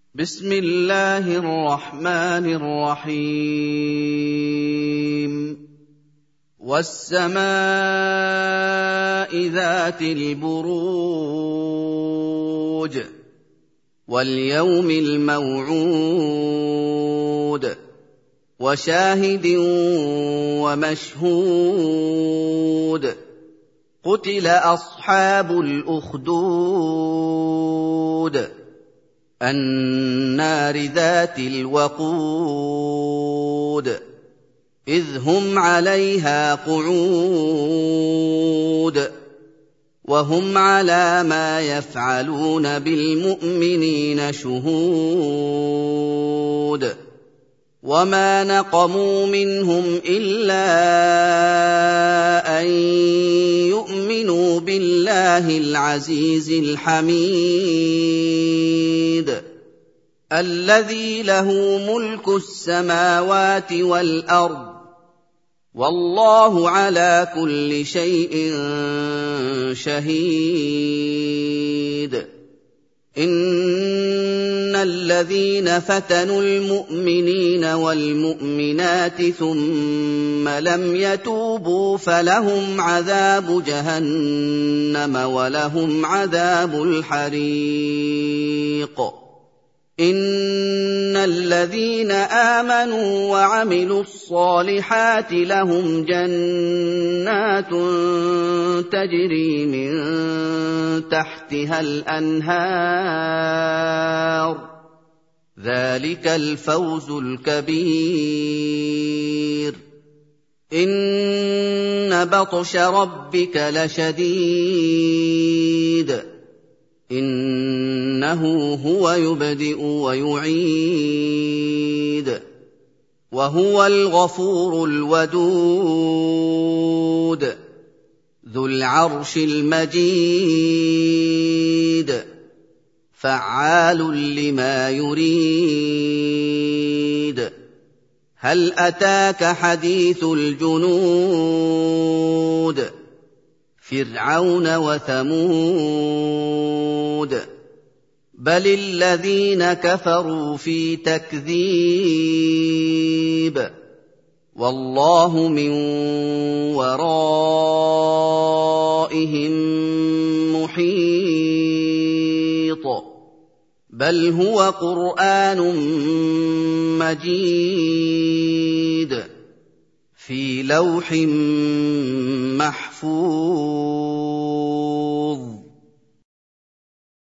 بسم الله الرحمن الرحيم والسماء ذات البروج واليوم الموعود وشاهد ومشهود قتل أصحاب الأخدود النار ذات الوقود إذ هم عليها قعود وهم على ما يفعلون بالمؤمنين شهود وما نقموا منهم إلا أن يؤمنوا بالله العزيز الحميد الذي له ملك السماوات والأرض والله على كل شيء شهيد إن الذين فتنوا المؤمنين والمؤمنات ثم لم يتوبوا فلهم عذاب جهنم ولهم عذاب الحريق إن الذين آمنوا وعملوا الصالحات لهم جنات تجري من تحتها الأنهار ذلك الفوز الكبير إن بطش ربك لشديد إنه هو يبدئ ويعيد وهو الغفور الودود ذو العرش المجيد فعال لما يريد هل أتاك حديث الجنود فرعون وثمود بل الذين كفروا في تكذيب والله من ورائهم محيط بل هو قرآن مجيد في لوح محفوظ